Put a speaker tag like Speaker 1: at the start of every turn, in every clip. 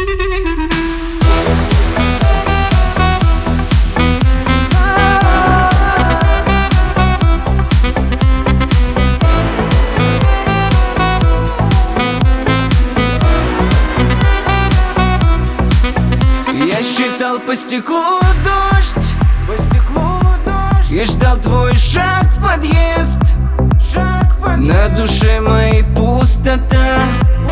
Speaker 1: По стеклу дождь, я ждал твой шаг в подъезд. На душе моей пустота,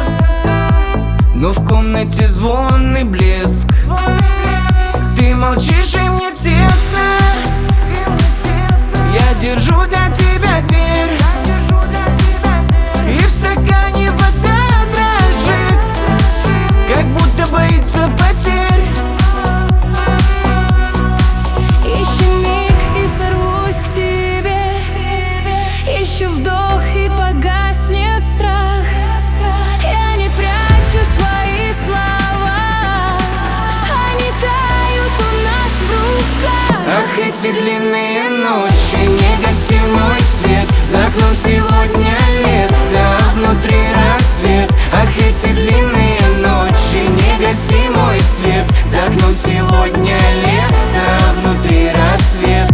Speaker 1: но в комнате звон и блеск. Ты молчишь, и мне тесно. Я держу для тебя дверь, и в стакане вода дрожит, как будто боится потерь.
Speaker 2: Вдох и погаснет страх. Я не прячу свои слова, они тают у нас в руках.
Speaker 1: Ах, эти длинные ночи, не гаси мой свет. За окном сегодня лето, а внутри рассвет. Ах, эти длинные ночи, не гаси мой свет. За окном сегодня лето, а внутри рассвет.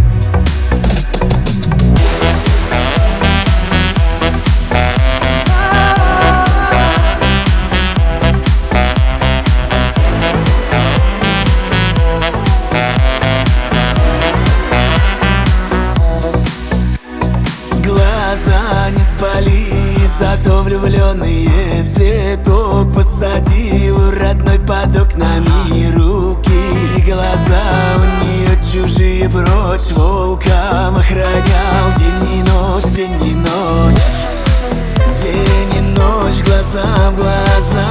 Speaker 3: Не спали, зато влюбленные цветок посадил родной под окнами. Руки и глаза у нее чужие, прочь волком охранял день и ночь, день и ночь, день и ночь, глаза в глаза.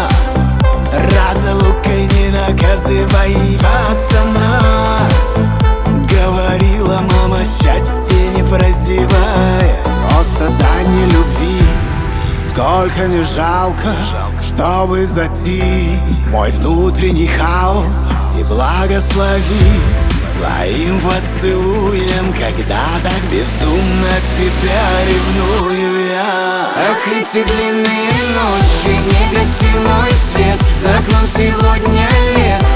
Speaker 3: Разлукой не наказывай, пацана. Говорила мама, счастье не прозевая, просто дань любви. Сколько не жалко, чтобы затих мой внутренний хаос, и благослови своим поцелуем, когда так безумно тебя ревную я.
Speaker 1: Ах, эти длинные ночи, не гаси мой свет. За окном сегодня лето,